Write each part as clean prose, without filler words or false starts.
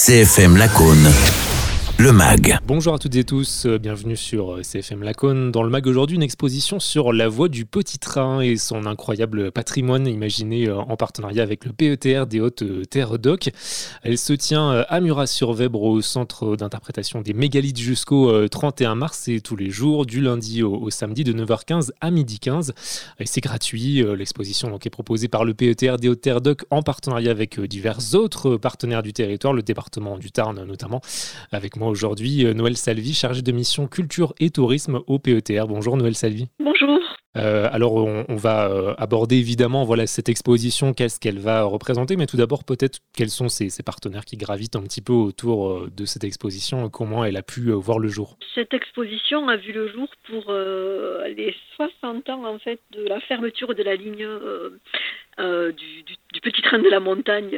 CFM Lacaune, le MAG. Bonjour à toutes et tous, bienvenue sur CFM Lacaune. Dans le MAG aujourd'hui, une exposition sur la voie du petit train et son incroyable patrimoine imaginé en partenariat avec le PETR des Hautes-Terres d'Oc. Elle se tient à Murat-sur-Vèbre au centre d'interprétation des mégalithes jusqu'au 31 mars et tous les jours du lundi au samedi de 9h15 à 12h15. Et c'est gratuit, l'exposition donc, est proposée par le PETR des Hautes-Terres d'Oc en partenariat avec divers autres partenaires du territoire, le département du Tarn notamment. Avec moi aujourd'hui, Noël Salvi, chargée de mission culture et tourisme au PETR. Bonjour Noël Salvi. Bonjour. Alors on va aborder évidemment cette exposition, qu'est-ce qu'elle va représenter, mais tout d'abord peut-être quels sont ces partenaires qui gravitent un petit peu autour de cette exposition, comment elle a pu voir le jour. Cette exposition a vu le jour pour les 60 ans en fait de la fermeture de la ligne du petit train de la montagne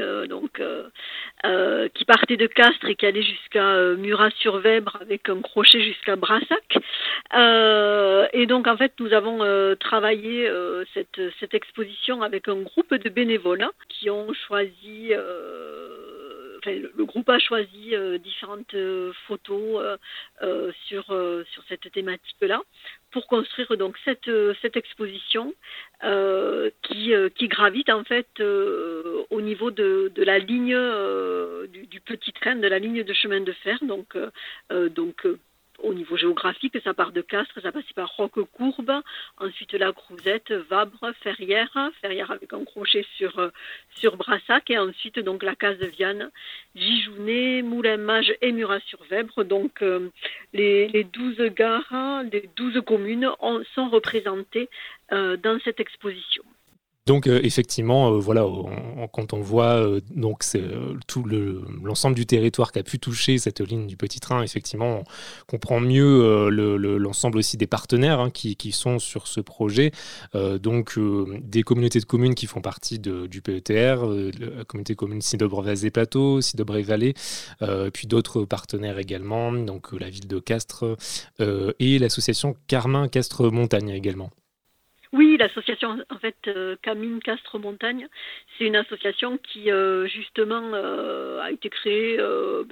qui partait de Castres et qui allait jusqu'à Murat-sur-Vèbre avec un crochet jusqu'à Brassac. Et donc en fait nous avons travaillé cette exposition avec un groupe de bénévoles qui ont choisi le groupe a choisi différentes photos sur cette thématique-là pour construire donc cette exposition qui gravite en fait au niveau de la ligne du petit train, de la ligne de chemin de fer. Donc au niveau géographique, ça part de Castres, ça passe par Roquecourbe, ensuite la Crouzette, Vabre, Ferrières avec un crochet sur Brassac, et ensuite donc la Caseviane, Gijounet, Moulin-Mage et Murat-sur-Vèbre. Donc les 12 gares, les 12 communes sont représentées dans cette exposition. Donc effectivement, quand on voit donc tout l'ensemble du territoire qui a pu toucher cette ligne du petit train, effectivement, on comprend mieux l'ensemble aussi des partenaires qui sont sur ce projet. Des communautés de communes qui font partie du PETR, la communauté commune Cidobre-Vazé-Plateau, Cidobre-Vallée, puis d'autres partenaires également, donc la ville de Castres et l'association Carmin-Castres-Montagne également. Oui, l'association en fait Camine Castres Montagne, c'est une association qui justement a été créée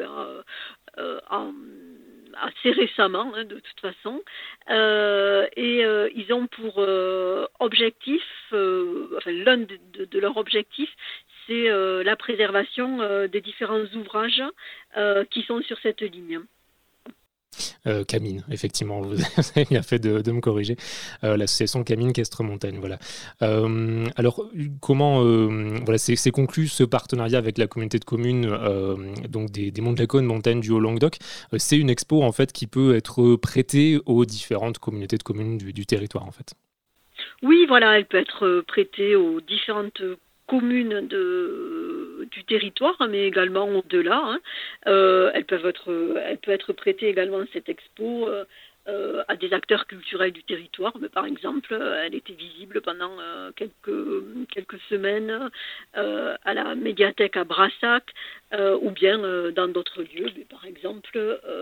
assez récemment de toute façon, et ils ont pour objectif, l'un de leurs objectifs, c'est la préservation des différents ouvrages qui sont sur cette ligne. Camine, effectivement, vous avez bien fait de me corriger. L'association Camine Castres Montagne, voilà. Alors, comment c'est conclu ce partenariat avec la communauté de communes donc des Monts de Lacaune, montagne du Haut-Languedoc. C'est une expo en fait qui peut être prêtée aux différentes communautés de communes du territoire en fait. Oui, voilà, elle peut être prêtée aux différentes communes du territoire, mais également au-delà. Elle peut être prêtée également, cette expo, à des acteurs culturels du territoire. Mais par exemple, elle était visible pendant quelques semaines à la médiathèque à Brassac, ou bien dans d'autres lieux. Mais par exemple,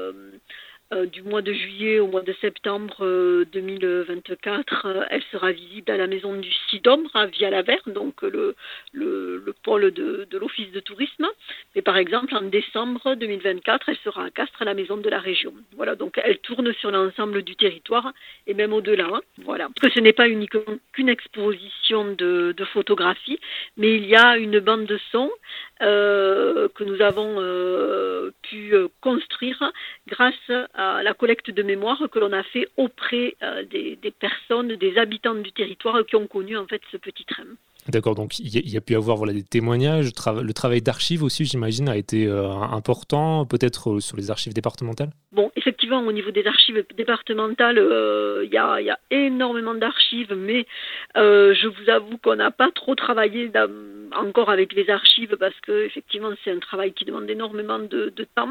du mois de juillet au mois de septembre 2024, elle sera visible à la maison du Cidombre à Villalavert, donc le pôle de l'Office de tourisme. Et par exemple, en décembre 2024, elle sera à Castres à la maison de la région. Voilà, donc elle tourne sur l'ensemble du territoire et même au-delà. Voilà, parce que ce n'est pas uniquement qu'une exposition de photographie, mais il y a une bande de son que nous avons pu construire grâce à la collecte de mémoire que l'on a fait auprès des personnes, des habitants du territoire qui ont connu en fait ce petit train. D'accord, donc il y a pu y avoir des témoignages, le travail d'archives aussi, j'imagine, a été important, peut-être sur les archives départementales ? Bon, effectivement, au niveau des archives départementales, il y a énormément d'archives, mais je vous avoue qu'on n'a pas trop travaillé encore avec les archives parce que effectivement, c'est un travail qui demande énormément de temps.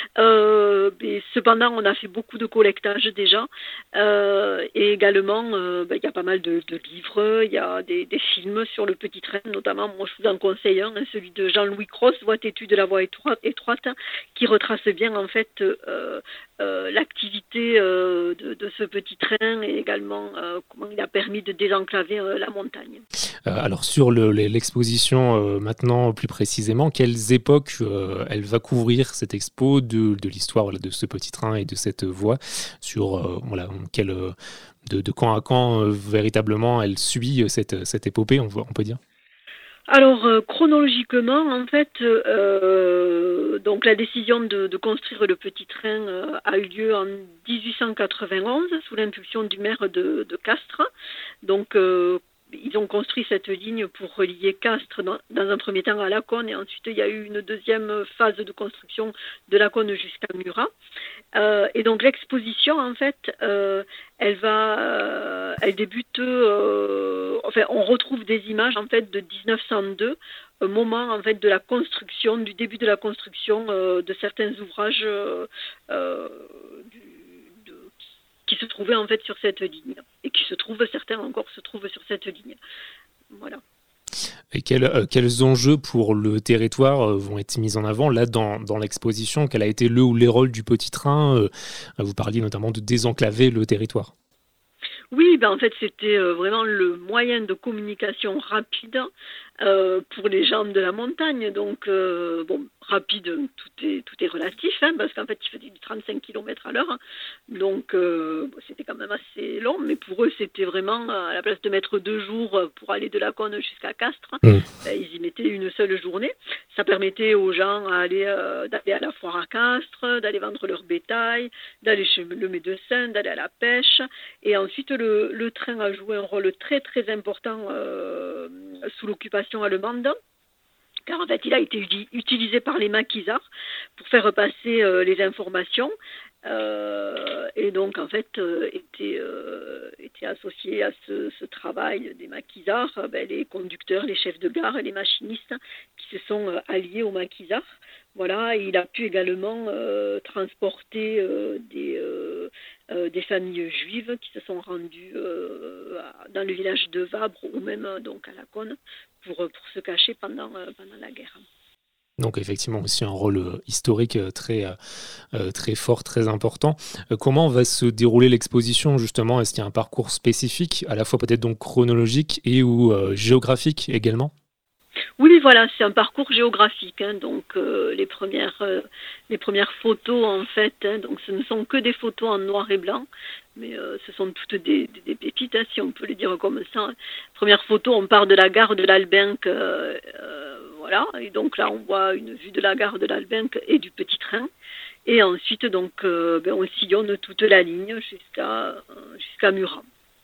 Mais cependant, on a fait beaucoup de collectage déjà, et également, il y a pas mal de livres, il y a des films sur le petit train, notamment, moi je vous en conseille un, celui de Jean-Louis Cros, Voie têtue de la voie étroite, qui retrace bien en fait l'activité de ce petit train et également comment il a permis de désenclaver la montagne. Alors sur l'exposition maintenant plus précisément, quelles époques elle va couvrir cette expo de l'histoire de ce petit train et de cette voie sur de quand à quand véritablement elle suit cette épopée, on peut dire? Alors chronologiquement, en fait, donc la décision de construire le petit train a eu lieu en 1891 sous l'impulsion du maire de Castres. Donc ils ont construit cette ligne pour relier Castres dans un premier temps à Laconne, et ensuite il y a eu une deuxième phase de construction de Laconne jusqu'à Murat. Et donc l'exposition, en fait, elle débute. On retrouve des images en fait de 1902, au moment en fait de la construction, du début de la construction de certains ouvrages qui se trouvaient en fait sur cette ligne, et certains encore se trouvent sur cette ligne. Voilà. Et quels enjeux pour le territoire vont être mis en avant là dans l'exposition? Quel a été le ou les rôles du petit train? Vous parliez notamment de désenclaver le territoire. Oui, en fait, c'était vraiment le moyen de communication rapide pour les gens de la montagne. Donc, rapide, tout est relatif, parce qu'en fait, il faisait du 35 km à l'heure. Donc, c'était quand même assez long, mais pour eux, c'était vraiment, à la place de mettre 2 jours pour aller de Laconne jusqu'à Castres, ils y mettaient une seule journée. Ça permettait aux gens d'aller à la foire à Castres, d'aller vendre leur bétail, d'aller chez le médecin, d'aller à la pêche. Et ensuite, le train a joué un rôle très, très important sous l'occupation allemande, car en fait, il a été utilisé par les maquisards pour faire passer les informations, et donc en fait était associé à ce travail des maquisards les conducteurs, les chefs de gare et les machinistes qui se sont alliés aux maquisards. Voilà, et il a pu également transporter des familles juives qui se sont rendues dans le village de Vabre ou même donc à Laconne pour se cacher pendant la guerre. Donc effectivement aussi un rôle historique très fort, très important. Comment va se dérouler l'exposition justement? Est-ce qu'il y a un parcours spécifique, à la fois peut-être donc chronologique et ou géographique également? Oui, voilà, c'est un parcours géographique. Donc les premières photos en fait, donc ce ne sont que des photos en noir et blanc, mais ce sont toutes des pépites, si on peut le dire comme ça. Première photo, on part de la gare de l'Albinque, voilà, et donc là on voit une vue de la gare de l'Albinque et du petit train. Et ensuite donc on sillonne toute la ligne jusqu'à Murat.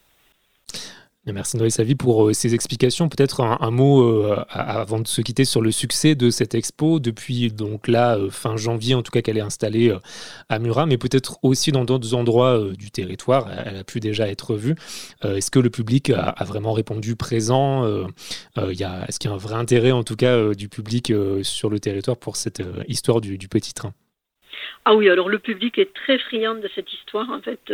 Merci Noé Savy pour ces explications. Peut-être un mot avant de se quitter sur le succès de cette expo depuis donc là fin janvier, en tout cas qu'elle est installée à Murat, mais peut-être aussi dans d'autres endroits du territoire. Elle a pu déjà être vue. Est-ce que le public a vraiment répondu présent? Est-ce qu'il y a un vrai intérêt en tout cas du public sur le territoire pour cette histoire du petit train? Ah oui, alors le public est très friand de cette histoire, en fait,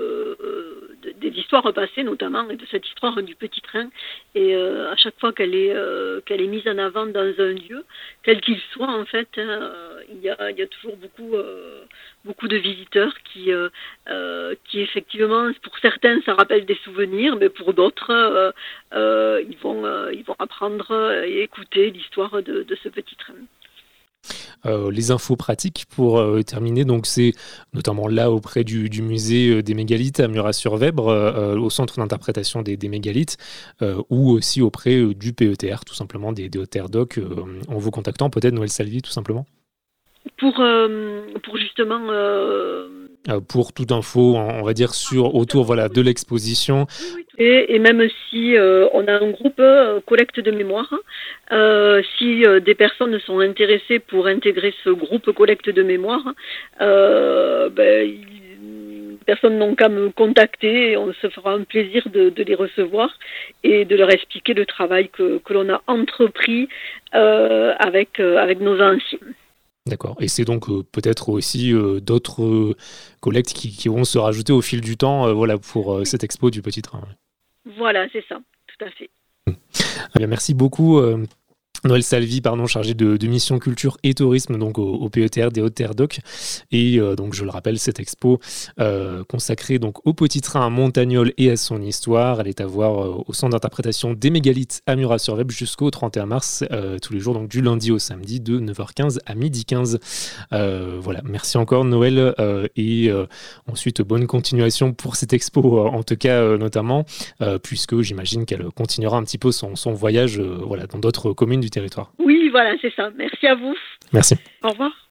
des histoires repassées notamment, et de cette histoire du petit train. Et à chaque fois qu'elle est mise en avant dans un lieu, quel qu'il soit, en fait, il y a toujours beaucoup de visiteurs qui effectivement, pour certains, ça rappelle des souvenirs, mais pour d'autres, ils vont apprendre et écouter l'histoire de ce petit train. Les infos pratiques pour terminer, donc c'est notamment là auprès du musée des mégalithes à Murat-sur-Vèbre, au centre d'interprétation des mégalithes, ou aussi auprès du PETR, tout simplement des OTR Doc, en vous contactant peut-être Noël Salvi tout simplement. Pour justement pour toute info, on va dire autour de l'exposition. Et même si on a un groupe collecte de mémoire, si des personnes sont intéressées pour intégrer ce groupe collecte de mémoire, personnes n'ont qu'à me contacter et on se fera un plaisir de les recevoir et de leur expliquer le travail que l'on a entrepris avec nos anciens. D'accord. Et c'est donc peut-être aussi d'autres collectes qui vont se rajouter au fil du temps pour cette expo du petit train. Voilà, c'est ça, tout à fait. Bien, merci beaucoup Noël Salvi, chargé de mission culture et tourisme donc au PETR des Hautes-Terres d'Oc. Et donc, je le rappelle, cette expo consacrée donc au petit train à Montagnol et à son histoire, elle est à voir au centre d'interprétation des mégalithes à Murat-sur-Vèbre jusqu'au 31 mars, tous les jours, donc du lundi au samedi, de 9h15 à 12h15. Voilà, merci encore Noël, et ensuite bonne continuation pour cette expo, en tout cas notamment, puisque j'imagine qu'elle continuera un petit peu son voyage dans d'autres communes du territoire. Oui, voilà, c'est ça. Merci à vous. Merci. Au revoir.